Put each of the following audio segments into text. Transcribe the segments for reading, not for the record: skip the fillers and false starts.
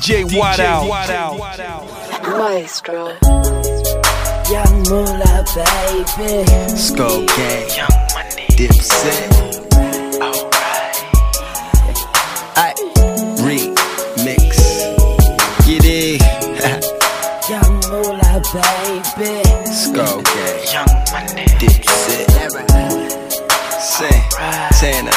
DJ Whiteout. Maestro. Young Moolah, baby. Skull Gang, Young Money, Dipset. Alright. Aight, remix. Get it. Young Moolah, baby. Skull Gang, Young Money, Dipset. Santa.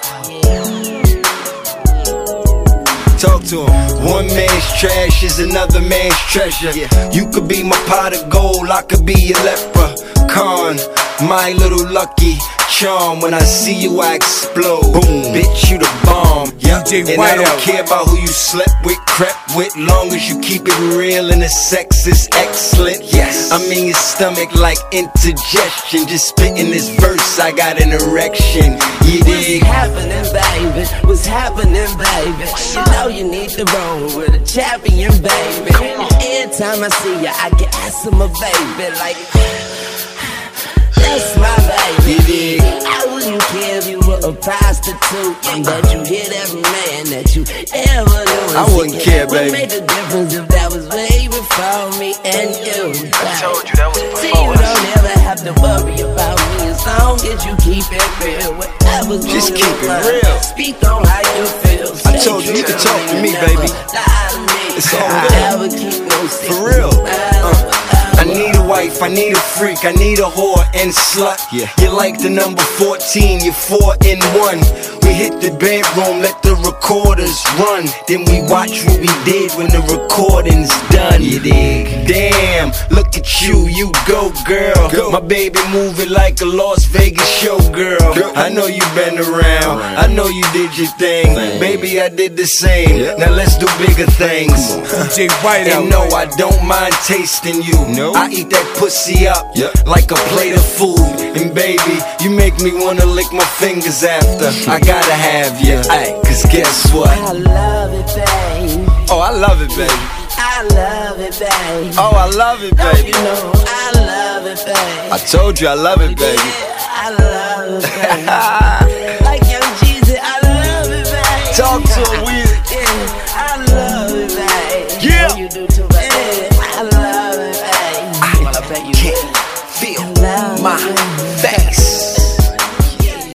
Talk to him. One man's trash is another man's treasure. You could be my pot of gold, I could be your leprechaun. My little lucky charm. When I see you, I explode. Boom, bitch, you the bomb. And I don't care about who you slept with, crept with, long as you keep it real and the sex is excellent. Yes, I'm in your stomach like indigestion. Just spitting this verse, I got an erection. You dig? What's happening, baby? What's happening, baby? You know you need to roll with a champion, baby. Every time I see you, I get asthma, baby. Like, that's my baby. I wouldn't care if you were a prostitute and that you hit every man that you ever knew. I wouldn't care, baby. What made the difference if that was way before me and you? I told you that was See, before you don't ever have to worry about me as long as you keep it real. Whatever's Just on keep your it mind, real. Speak on how you feel. I told you, you can talk to me, baby. It's all good. Never keep no secrets. For real. I need a wife, I need a freak, I need a whore and slut. You're like the number 14, you're 4 in 1. We hit the bedroom, let the recorders run. Then we watch what we did when the recording's done. You dig? Damn, look at you, you go girl. My baby moving like a Las Vegas showgirl. I know you been around, I know you did your thing. Baby, I did the same. Now let's do bigger things. DJ Whiteout. And no, I don't mind tasting you. I eat that pussy up like a plate of food. And baby, you make me wanna lick my fingers after. I gotta have you, cause guess what? I love it, babe. Oh, I love it, baby. I love it, babe. Oh, I love it, Don't baby. you know I love it, babe. I told you I love it, baby. Yeah, I love it, babe. Like Young Jeezy, I love it, babe. Talk to him,